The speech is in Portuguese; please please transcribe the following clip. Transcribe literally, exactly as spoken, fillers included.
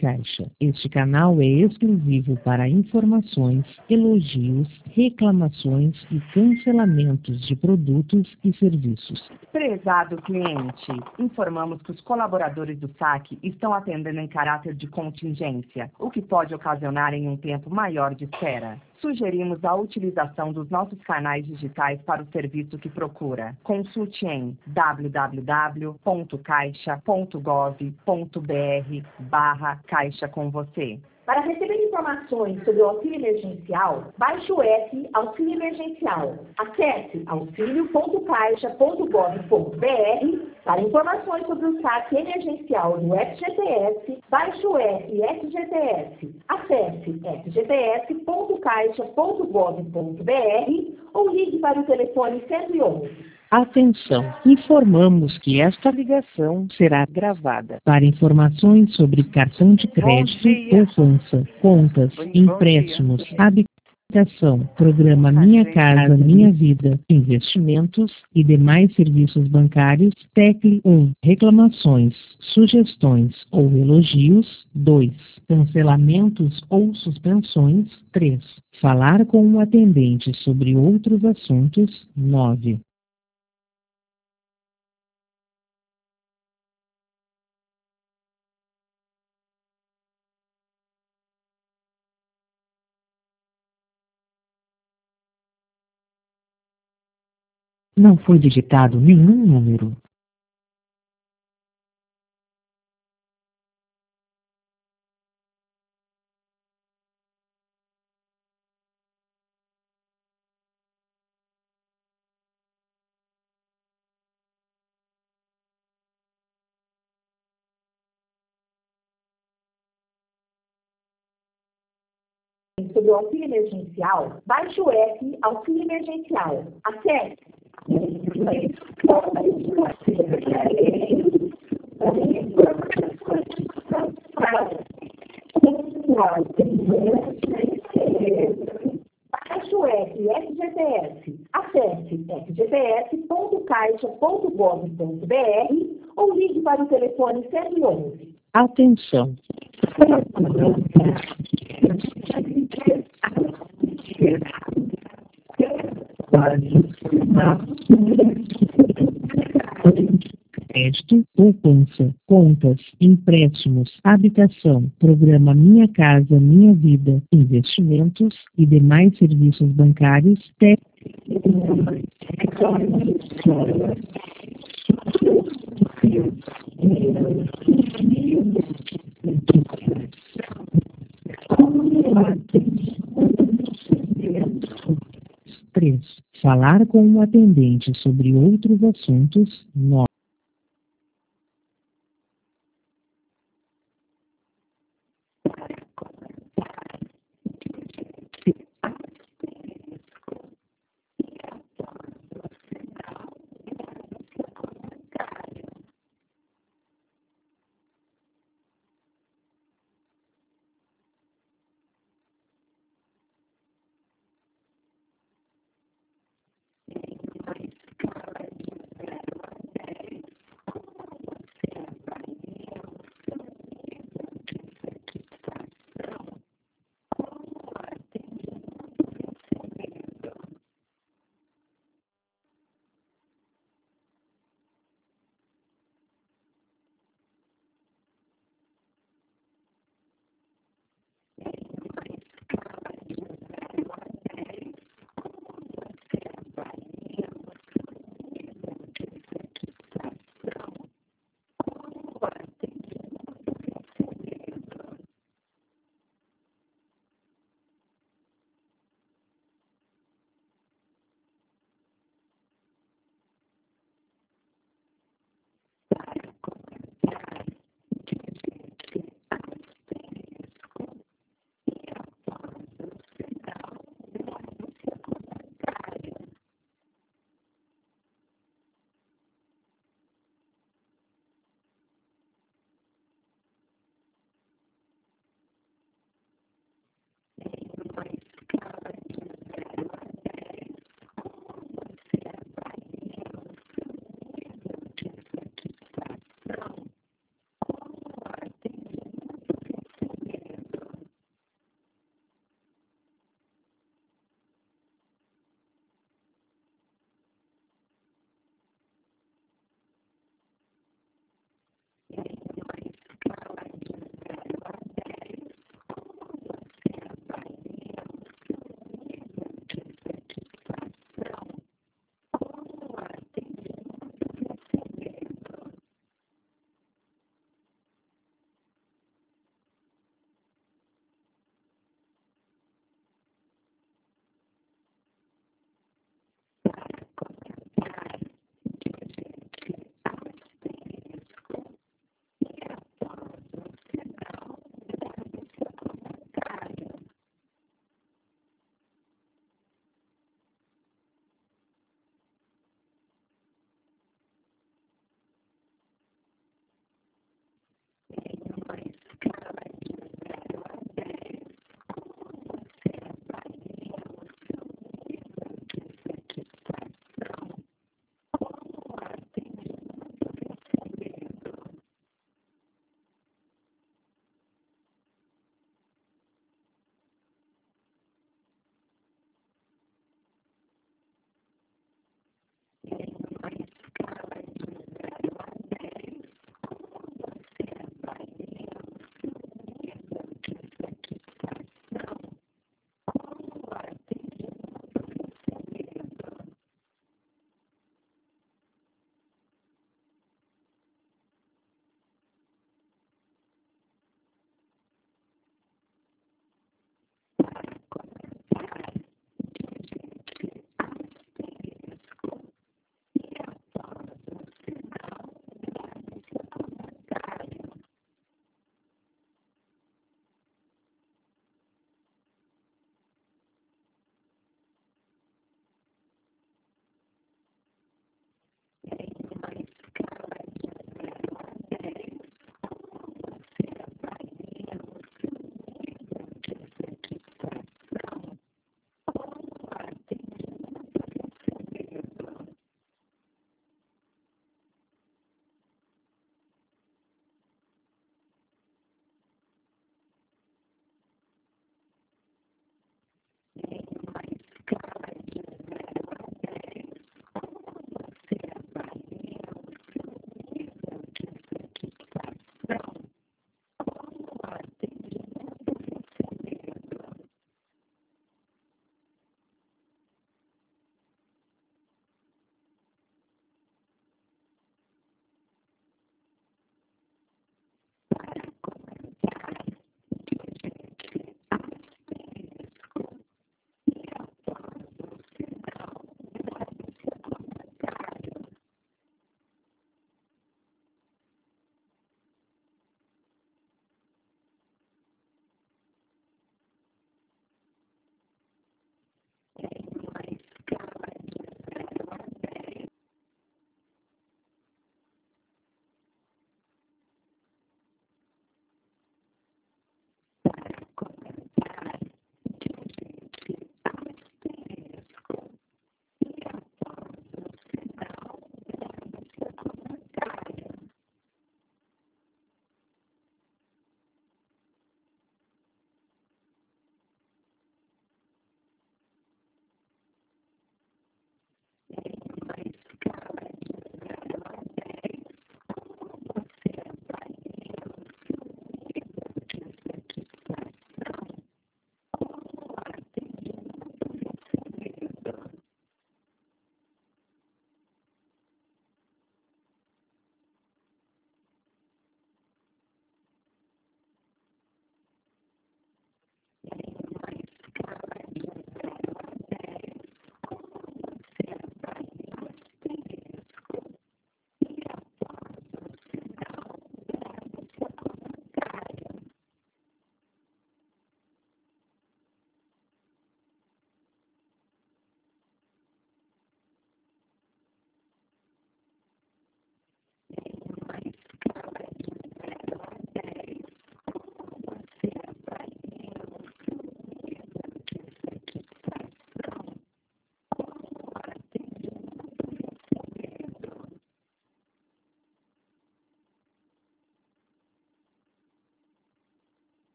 Caixa. Este canal é exclusivo para informações, elogios, reclamações e cancelamentos de produtos e serviços. Prezado cliente, informamos que os colaboradores do saque estão atendendo em caráter de contingência, o que pode ocasionar em um tempo maior de espera. Sugerimos a utilização dos nossos canais digitais para o serviço que procura. Consulte em w w w ponto caixa ponto gov ponto br barra Caixa com você. Para receber informações sobre o auxílio emergencial, baixe o app Auxílio Emergencial. Acesse auxílio ponto caixa ponto gov ponto br. Para informações sobre o saque emergencial do F G T S, baixe o app F G T S. Acesse f g t s ponto caixa ponto gov ponto br ou ligue para o telefone cento e onze. Atenção! Informamos que esta ligação será gravada. Para informações sobre cartão de crédito, poupança, contas, empréstimos, habitação, programa Minha Casa Minha Vida, investimentos e demais serviços bancários, tecle um. Reclamações, sugestões ou elogios, dois. Cancelamentos ou suspensões, três. Falar com um atendente sobre outros assuntos, nove. Não foi digitado nenhum número. Sobre o auxílio emergencial, baixe o app Auxílio Emergencial. Acesse Baixe o app F G T S. Acesse f g t s ponto caixa ponto gov ponto br ou ligue para o telefone cento e onze. Atenção! Crédito, poupança, contas, empréstimos, habitação, programa Minha Casa Minha Vida, investimentos e demais serviços bancários, três. Falar com um atendente sobre outros assuntos, nove.